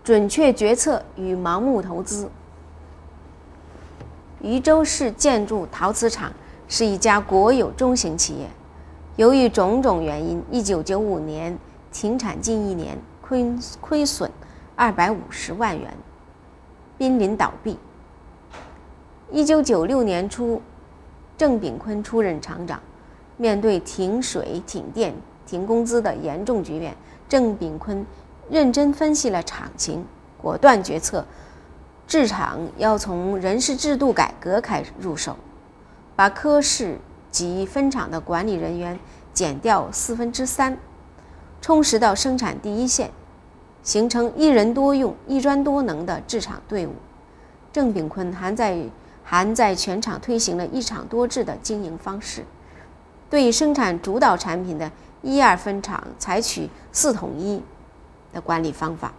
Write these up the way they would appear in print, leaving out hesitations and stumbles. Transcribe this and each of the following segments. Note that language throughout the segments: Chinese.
准确决策与盲目投资。禹州市建筑陶瓷厂是一家国有中型企业，由于种种原因，1995年停产近1年，亏损250万元，濒临倒闭。1996年初，郑炳坤出任厂长，面对停水、停电、停工资的严重局面，郑炳坤认真分析了厂情，果断决策，制厂要从人事制度改革开始入手，把科室及分厂的管理人员减掉3/4，充实到生产第一线，形成一人多用、一专多能的制厂队伍。郑炳坤还在全厂推行了一厂多制的经营方式，对生产主导产品的1、2分厂采取4统1的管理方法，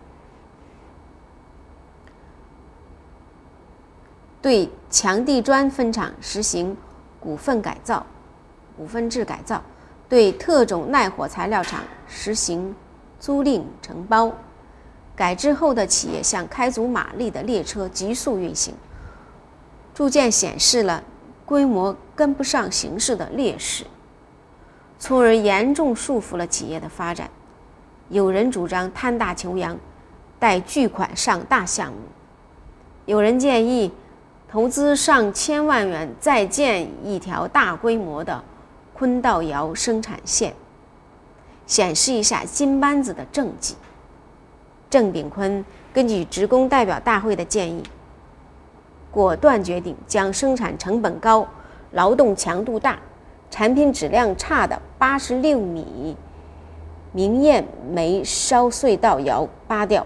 对强地砖分厂实行股份制改造，对特种耐火材料厂实行租赁承包。改制后的企业像开足马力的列车急速运行，逐渐显示了规模跟不上形势的劣势，从而严重束缚了企业的发展。有人主张贪大求扬，贷巨款上大项目；有人建议投资上千万元再建一条大规模的昆道窑生产线，显示一下金班子的政绩。郑炳坤根据职工代表大会的建议，果断决定将生产成本高、劳动强度大、产品质量差的86米明焰煤烧隧道窑扒掉，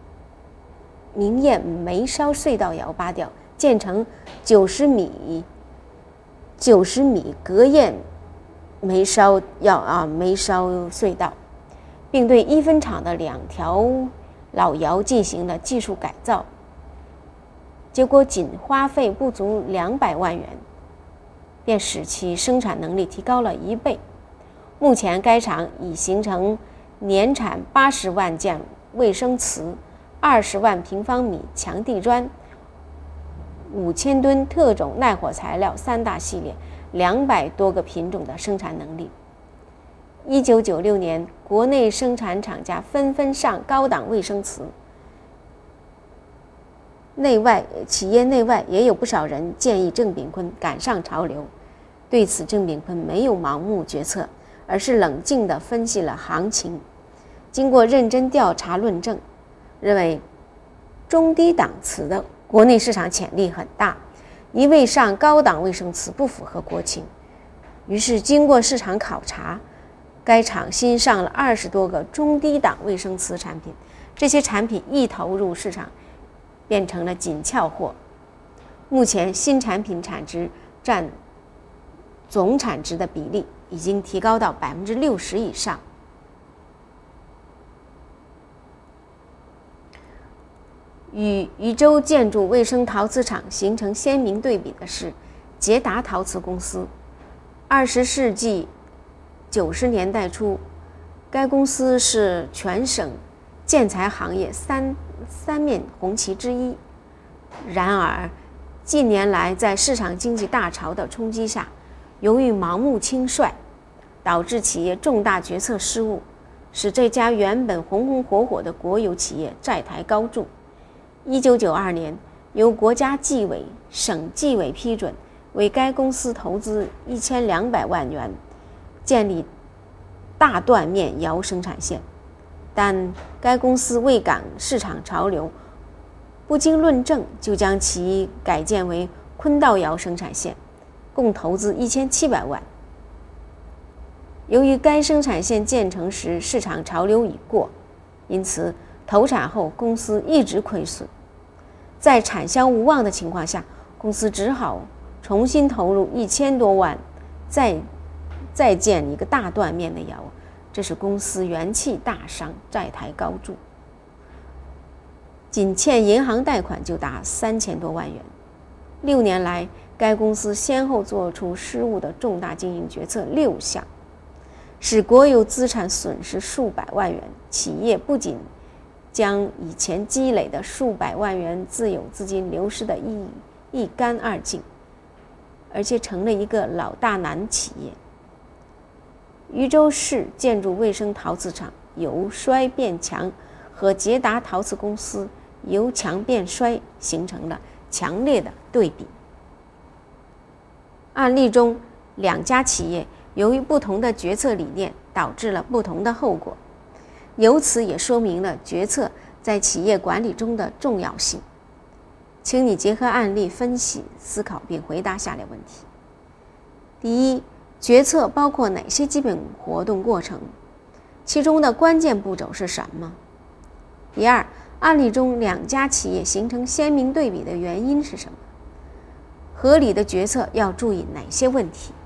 建成90米隔焰煤烧隧道，并对1分厂的2条老窑进行了技术改造，结果仅花费不足200万元，便使其生产能力提高了1倍。目前该厂已形成年产80万件卫生瓷、20万平方米强地砖、5000吨特种耐火材料3大系列、200多个品种的生产能力。1996年，国内生产厂家纷纷上高档卫生瓷，企业内外也有不少人建议郑炳坤赶上潮流。对此，郑炳坤没有盲目决策，而是冷静地分析了行情，经过认真调查论证，认为中低档瓷的国内市场潜力很大，一味上高档卫生瓷不符合国情。于是经过市场考察，该厂新上了20多个中低档卫生瓷产品，这些产品一投入市场变成了紧俏货。目前新产品产值占总产值的比例已经提高到60%以上。与禹州建筑卫生陶瓷厂形成鲜明对比的是捷达陶瓷公司。20世纪90年代初，该公司是全省建材行业三面红旗之一。然而近年来在市场经济大潮的冲击下，由于盲目轻率，导致企业重大决策失误，使这家原本红红火火的国有企业债台高筑。1992年，由国家纪委、省纪委批准，为该公司投资1200万元，建立大断面窑生产线。但该公司未赶市场潮流，不经论证就将其改建为昆道窑生产线，共投资1700万。由于该生产线建成时市场潮流已过，因此投产后公司一直亏损。在产销无望的情况下，公司只好重新投入1000多万，再建一个大断面的窑，这使公司元气大伤，债台高筑，仅欠银行贷款就达3000多万元。6年来，该公司先后做出失误的重大经营决策6项，使国有资产损失数百万元，企业不仅将以前积累的数百万元自有资金流失得一干二净，而且成了一个老大难企业。禹州市建筑卫生陶瓷厂由衰变强和捷达陶瓷公司由强变衰形成了强烈的对比。案例中，两家企业由于不同的决策理念，导致了不同的后果，由此也说明了决策在企业管理中的重要性。请你结合案例分析思考并回答下列问题：第一，决策包括哪些基本活动过程？其中的关键步骤是什么？第二，案例中两家企业形成鲜明对比的原因是什么？合理的决策要注意哪些问题？